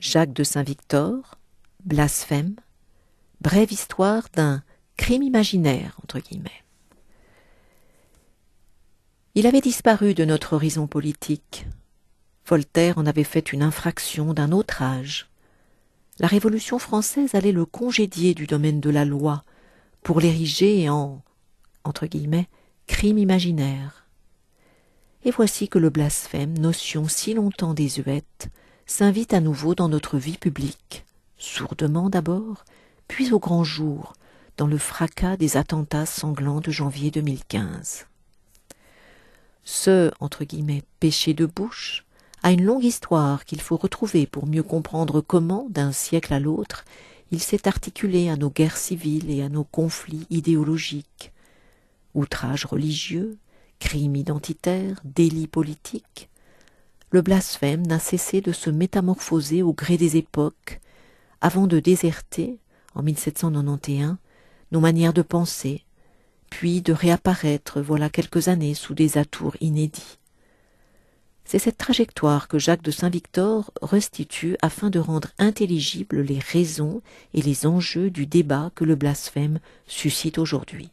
Jacques de Saint-Victor, blasphème, brève histoire d'un crime imaginaire, entre guillemets. Il avait disparu de notre horizon politique. Voltaire en avait fait une infraction d'un autre âge. La Révolution française allait le congédier du domaine de la loi pour l'ériger en, entre guillemets, crime imaginaire. Et voici que le blasphème, notion si longtemps désuète, s'invite à nouveau dans notre vie publique, sourdement d'abord, puis au grand jour, dans le fracas des attentats sanglants de janvier 2015. Ce, entre guillemets, péché de bouche a une longue histoire qu'il faut retrouver pour mieux comprendre comment, d'un siècle à l'autre, il s'est articulé à nos guerres civiles et à nos conflits idéologiques. Outrages religieux, crimes identitaires, délits politiques, le blasphème n'a cessé de se métamorphoser au gré des époques, avant de déserter, en 1791, nos manières de penser, puis de réapparaître voilà quelques années sous des atours inédits. C'est cette trajectoire que Jacques de Saint-Victor restitue afin de rendre intelligibles les raisons et les enjeux du débat que le blasphème suscite aujourd'hui.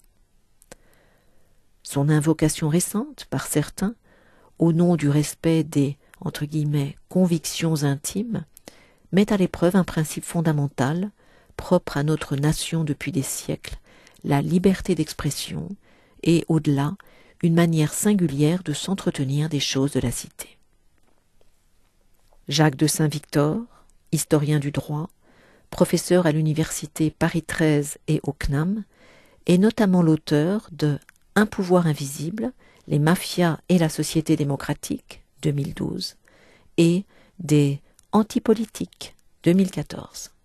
Son invocation récente, par certains, au nom du respect des, entre guillemets, convictions intimes, met à l'épreuve un principe fondamental, propre à notre nation depuis des siècles, la liberté d'expression et, au-delà, une manière singulière de s'entretenir des choses de la cité. Jacques de Saint-Victor, historien du droit, professeur à l'université Paris XIII et au CNAM, est notamment l'auteur de Un pouvoir invisible, les mafias et la société démocratique, 2012, et des Antipolitiques, 2014.